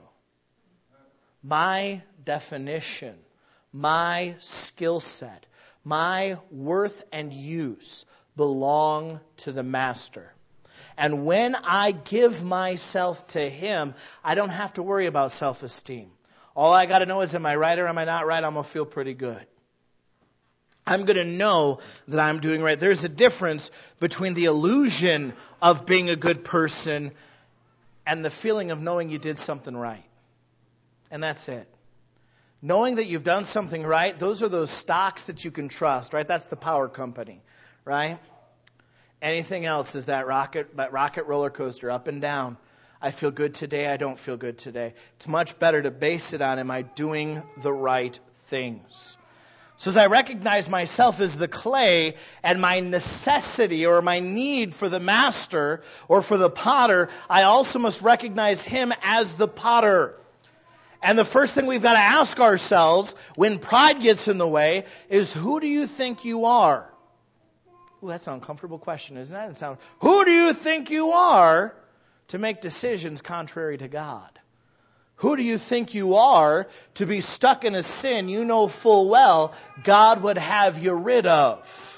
My definition, my skill set, my worth and use belong to the master. And when I give myself to him, I don't have to worry about self-esteem. All I got to know is, am I right or am I not right? I'm going to feel pretty good. I'm going to know that I'm doing right. There's a difference between the illusion of being a good person and the feeling of knowing you did something right. And that's it. Knowing that you've done something right, those are those stocks that you can trust, right? That's the power company, right? Anything else is that rocket roller coaster, up and down. I feel good today, I don't feel good today. It's much better to base it on, am I doing the right things? So as I recognize myself as the clay and my necessity or my need for the master or for the potter, I also must recognize him as the potter. And the first thing we've got to ask ourselves when pride gets in the way is, who do you think you are? Ooh, that's an uncomfortable question, isn't it? Who do you think you are to make decisions contrary to God? Who do you think you are to be stuck in a sin you know full well God would have you rid of?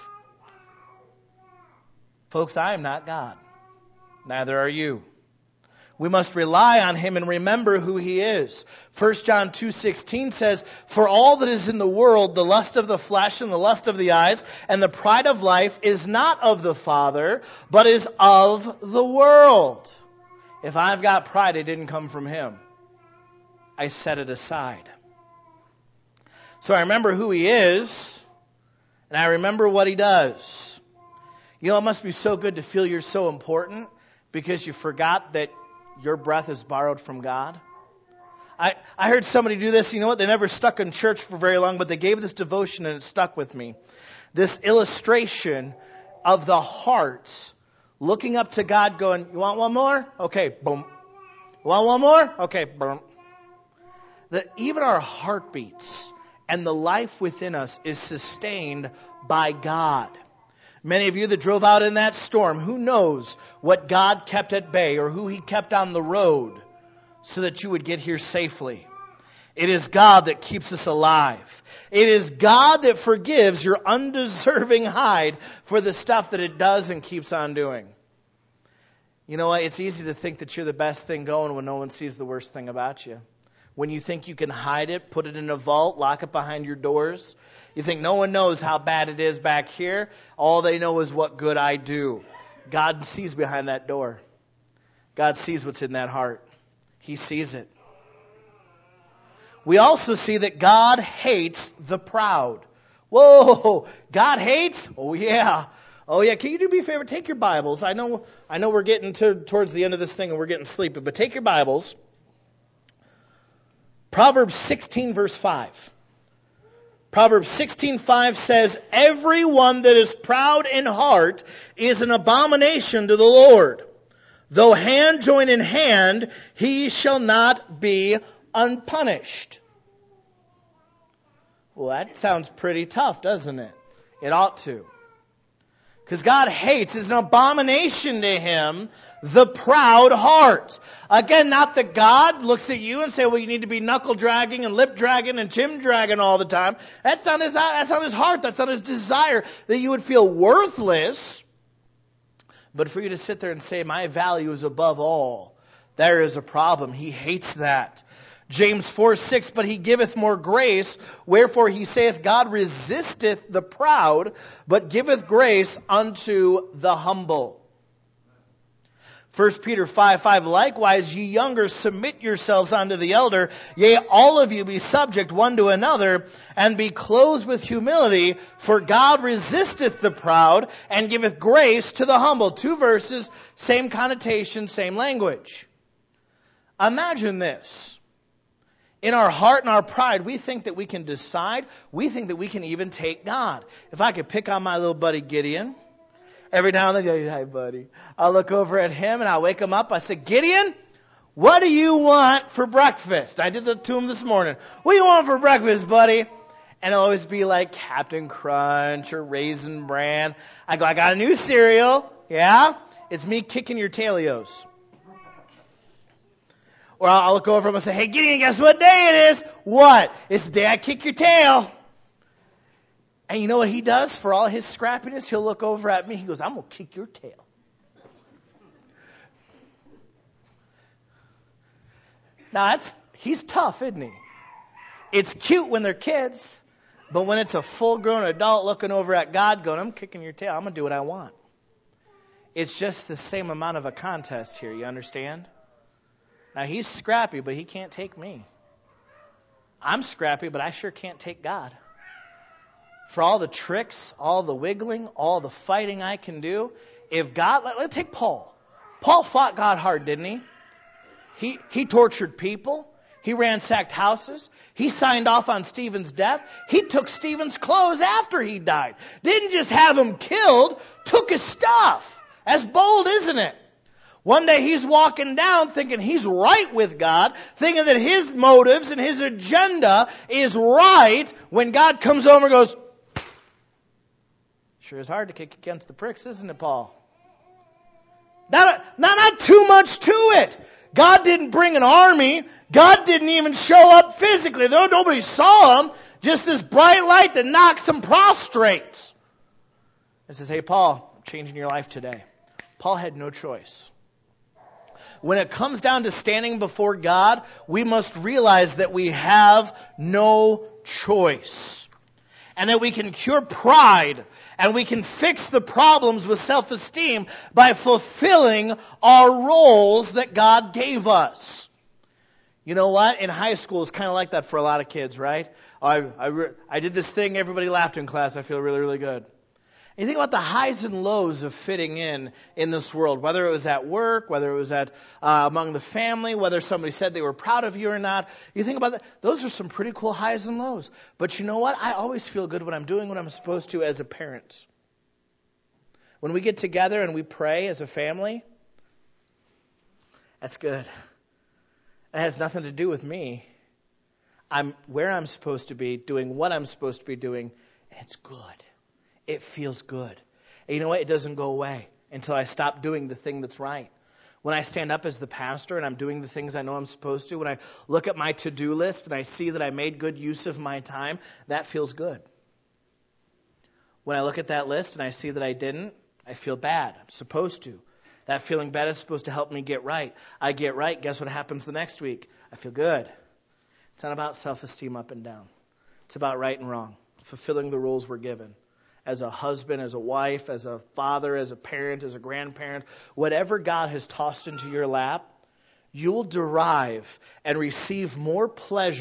Folks, I am not God. Neither are you. We must rely on him and remember who he is. 1 John 2:16 says, "For all that is in the world, the lust of the flesh and the lust of the eyes and the pride of life is not of the Father, but is of the world." If I've got pride, it didn't come from him. I set it aside. So I remember who he is, and I remember what he does. You know, it must be so good to feel you're so important because you forgot that your breath is borrowed from God. I heard somebody do this. You know what? They never stuck in church for very long, but they gave this devotion and it stuck with me. This illustration of the heart looking up to God going, you want one more? Okay, boom. You want one more? Okay, boom. That even our heartbeats and the life within us is sustained by God. Many of you that drove out in that storm, who knows what God kept at bay or who he kept on the road so that you would get here safely. It is God that keeps us alive. It is God that forgives your undeserving hide for the stuff that it does and keeps on doing. You know what? It's easy to think that you're the best thing going when no one sees the worst thing about you. When you think you can hide it, put it in a vault, lock it behind your doors. You think no one knows how bad it is back here. All they know is what good I do. God sees behind that door. God sees what's in that heart. He sees it. We also see that God hates the proud. Whoa, God hates? Oh yeah. Oh yeah, can you do me a favor? Take your Bibles. I know we're getting towards the end of this thing and we're getting sleepy, but take your Bibles. Proverbs 16 verse 5. Proverbs 16:5 says, "Everyone that is proud in heart is an abomination to the Lord. Though hand join in hand, he shall not be unpunished." Well, that sounds pretty tough, doesn't it? It ought to. Because God hates, it's an abomination to Him, the proud heart. Again, not that God looks at you and say, well, you need to be knuckle dragging and lip dragging and chin dragging all the time. That's not His heart. That's not His desire, that you would feel worthless. But for you to sit there and say, my value is above all, there is a problem. He hates that. James 4:6, "But he giveth more grace, wherefore he saith, God resisteth the proud, but giveth grace unto the humble." 1 Peter 5:5, "Likewise, ye younger, submit yourselves unto the elder. Yea, all of you be subject one to another, and be clothed with humility, for God resisteth the proud, and giveth grace to the humble." 2 verses, same connotation, same language. Imagine this. In our heart and our pride, we think that we can decide. We think that we can even take God. If I could pick on my little buddy Gideon, every now and then, I go, "Hi, buddy." I'll look over at him and I'll wake him up. I say, "Gideon, what do you want for breakfast?" I did that to him this morning. "What do you want for breakfast, buddy?" And it'll always be like Captain Crunch or Raisin Bran. I go, "I got a new cereal." "Yeah?" "It's me kicking your tailios." Or I'll look over him and say, "Hey, Gideon, guess what day it is?" "What?" "It's the day I kick your tail." And you know what he does for all his scrappiness? He'll look over at me. He goes, "I'm going to kick your tail." Now, he's tough, isn't he? It's cute when they're kids, but when it's a full-grown adult looking over at God going, "I'm kicking your tail. I'm going to do what I want." It's just the same amount of a contest here, you understand? Now, he's scrappy, but he can't take me. I'm scrappy, but I sure can't take God. For all the tricks, all the wiggling, all the fighting I can do, if God... Let's take Paul. Paul fought God hard, didn't he? He tortured people. He ransacked houses. He signed off on Stephen's death. He took Stephen's clothes after he died. Didn't just have him killed, took his stuff. That's bold, isn't it? One day he's walking down thinking he's right with God, thinking that his motives and his agenda is right, when God comes over and goes, "Sure is hard to kick against the pricks, isn't it, Paul?" Not too much to it. God didn't bring an army. God didn't even show up physically. Though nobody saw him, just this bright light that knocks him prostrate. It says, "Hey, Paul, I'm changing your life today." Paul had no choice. When it comes down to standing before God, we must realize that we have no choice. And that we can cure pride and we can fix the problems with self-esteem by fulfilling our roles that God gave us. You know what? In high school, it's kind of like that for a lot of kids, right? I did this thing, everybody laughed in class, I feel really, really good. You think about the highs and lows of fitting in this world, whether it was at work, whether it was at among the family, whether somebody said they were proud of you or not. You think about that. Those are some pretty cool highs and lows. But you know what? I always feel good when I'm doing what I'm supposed to as a parent. When we get together and we pray as a family, that's good. It has nothing to do with me. I'm where I'm supposed to be, doing what I'm supposed to be doing, and it's good. It feels good. And you know what? It doesn't go away until I stop doing the thing that's right. When I stand up as the pastor and I'm doing the things I know I'm supposed to, when I look at my to-do list and I see that I made good use of my time, that feels good. When I look at that list and I see that I didn't, I feel bad. I'm supposed to. That feeling bad is supposed to help me get right. I get right, guess what happens the next week? I feel good. It's not about self-esteem up and down. It's about right and wrong, fulfilling the rules we're given. As a husband, as a wife, as a father, as a parent, as a grandparent, whatever God has tossed into your lap, you'll derive and receive more pleasure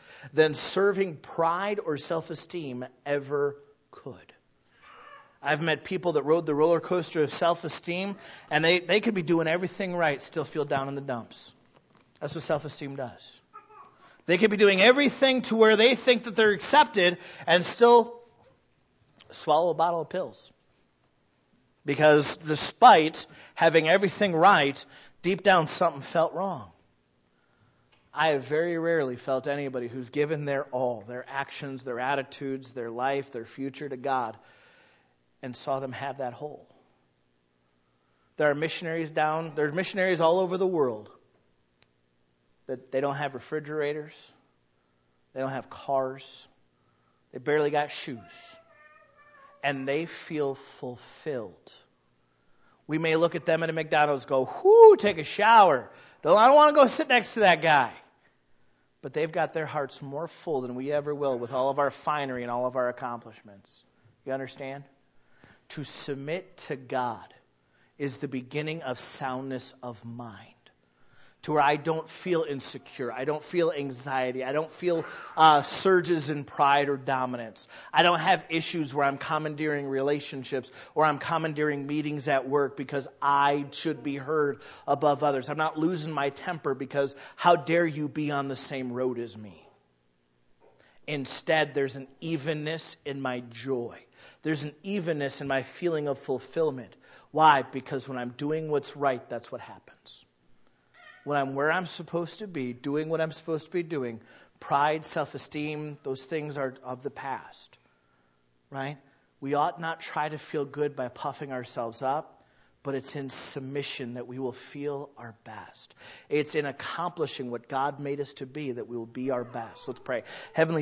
than serving pride or self-esteem ever could. I've met people that rode the roller coaster of self-esteem, and they could be doing everything right, still feel down in the dumps. That's what self-esteem does. They could be doing everything to where they think that they're accepted and still swallow a bottle of pills. Because despite having everything right, deep down something felt wrong. I have very rarely felt anybody who's given their all, their actions, their attitudes, their life, their future to God, and saw them have that hole. There are missionaries all over the world that they don't have refrigerators, they don't have cars, they barely got shoes, and they feel fulfilled. We may look at them at a McDonald's, go, whoo, take a shower. I don't want to go sit next to that guy. But they've got their hearts more full than we ever will with all of our finery and all of our accomplishments. You understand? To submit to God is the beginning of soundness of mind. To where I don't feel insecure. I don't feel anxiety. I don't feel surges in pride or dominance. I don't have issues where I'm commandeering relationships or I'm commandeering meetings at work because I should be heard above others. I'm not losing my temper because how dare you be on the same road as me. Instead, there's an evenness in my joy. There's an evenness in my feeling of fulfillment. Why? Because when I'm doing what's right, that's what happens. When I'm where I'm supposed to be, doing what I'm supposed to be doing, pride, self-esteem, those things are of the past, right? We ought not try to feel good by puffing ourselves up, but it's in submission that we will feel our best. It's in accomplishing what God made us to be that we will be our best. Let's pray. Heavenly